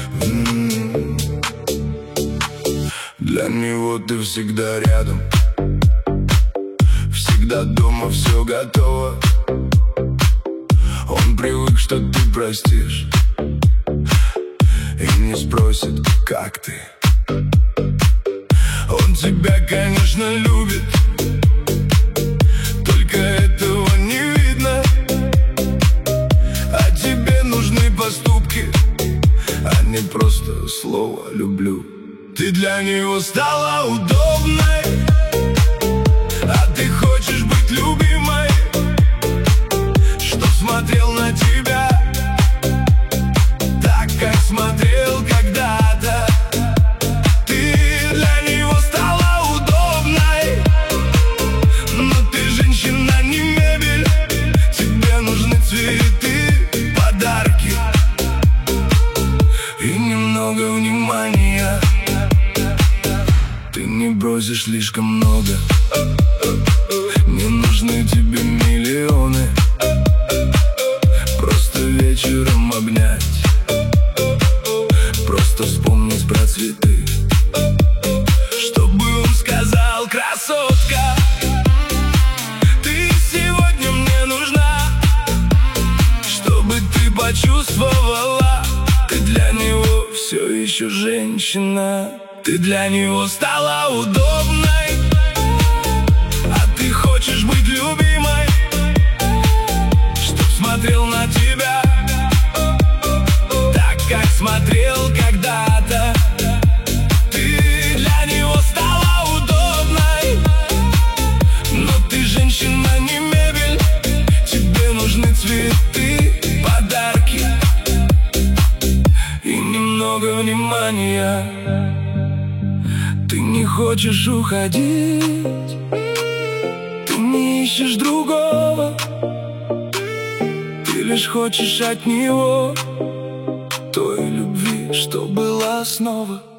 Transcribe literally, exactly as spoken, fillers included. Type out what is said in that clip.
М-м-м. Для него ты всегда рядом, всегда дома, все готово. Он привык, что ты простишь, и не спросит, как ты. Он тебя, конечно, любит, только этого не видно. А тебе нужны поступки, а не просто слово «люблю». Ты для него стала удобной, а ты хочешь быть любимой, чтоб смотрел на тебя так, как смотрел когда-то. Ты для него стала удобной, но ты женщина, не мебель. Тебе нужны цветы, подарки и немного внимания. Ты не бросишь слишком много, не нужны тебе миллионы. Просто вечером обнять, просто вспомнить про цветы, чтобы он сказал: красотка, ты сегодня мне нужна. Чтобы ты почувствовала, ты для него все еще женщина. Ты для него стала удобной, а ты хочешь быть любимой, чтоб смотрел на тебя так, как смотрел когда-то. Ты для него стала удобной, но ты женщина, не мебель. Тебе нужны цветы, подарки и немного внимания. Ты не хочешь уходить, ты не ищешь другого, ты лишь хочешь от него той любви, что была снова.